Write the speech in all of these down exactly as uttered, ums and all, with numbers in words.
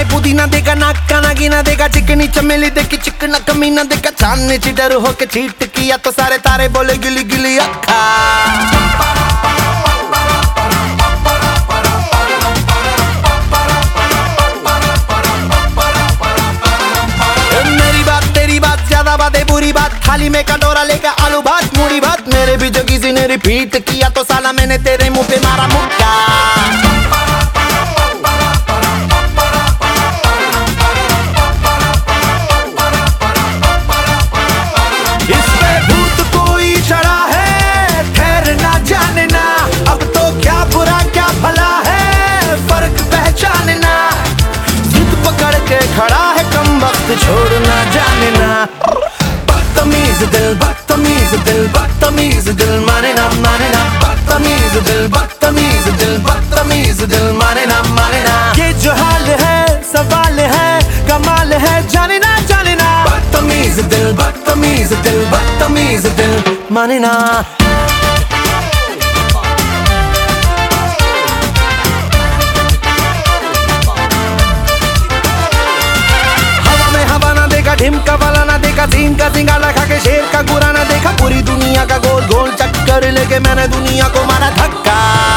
पुदीना देगा, नाक का नागिना देगा, चिकनी चमेली देखी चिकना कमीना देगा, चांदनी चिडर होके चीट किया तो सारे तारे बोले गिली गिली अक्खा। मेरी बात तेरी बात ज्यादा बातें बुरी बात, थाली में कटोरा लेकर आलू भात मूढ़ी भात, मेरे भी जो किसी ने रिपीट किया तो साला मैंने तेरे मुंह पे मारा मुक्का। खड़ा है कम वक्त छोड़ना जाने ना, बदतमीज दिल बदतमीज दिल बदतमीज दिल माने ना माने ना, बदतमीज दिल बदतमीज दिल बदतमीज दिल माने ना माने ना। ये जो हाल है सवाल है कमाल है जाने ना जाने ना, बदतमीज दिल बदतमीज दिल बदतमीज दिल माने ना। ढिमका वाला ना देखा, सीन का सिंगाला खा के शेर का गुरा ना देखा, पूरी दुनिया का गोल गोल चक्कर लेके मैंने दुनिया को मारा धक्का।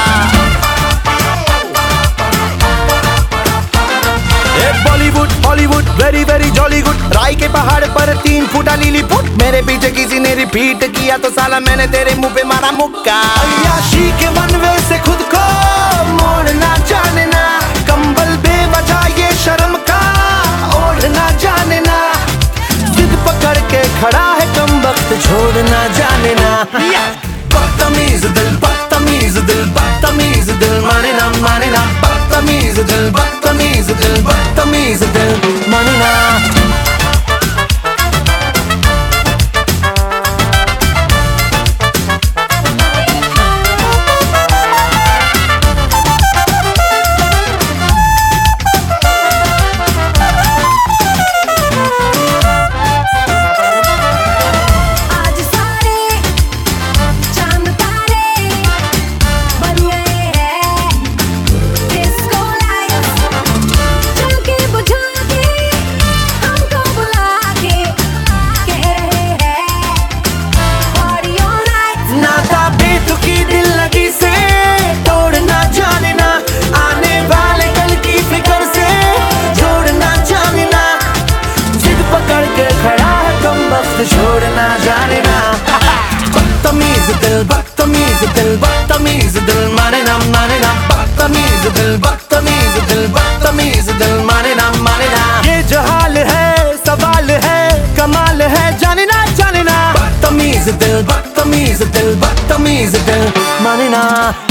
Bollywood Hollywood very very jolly good, राय के पहाड़ पर तीन फुटा लीली फुट, मेरे पीछे किसी ने रिपीट किया तो साला मैंने तेरे मुंह पे मारा मुक्का। अय्याशी के वनवे से खुद को मोड़ना जाने ना, कंबल बेवजह ये शर्म का ओढ़ना जाने ना, पकड़ के खड़ा है कम वक्त छोड़ना जाने ना। बदतमीज दिल बदतमीज दिल बदतमीज दिल माने ना माने ना, बदतमीज दिल बदतमीज दिल बदतमीज दिल माने ना। छोड़ना जाने ना, बदतमीज दिल बदतमीज दिल बदतमीज दिल माने ना माने ना, बदतमीज दिल बदतमीज दिल बदतमीज दिल माने ना माने ना। ये जो हाल है सवाल है कमाल है जाने ना जाने ना, बदतमीज दिल बदतमीज दिल बदतमीज दिल माने ना।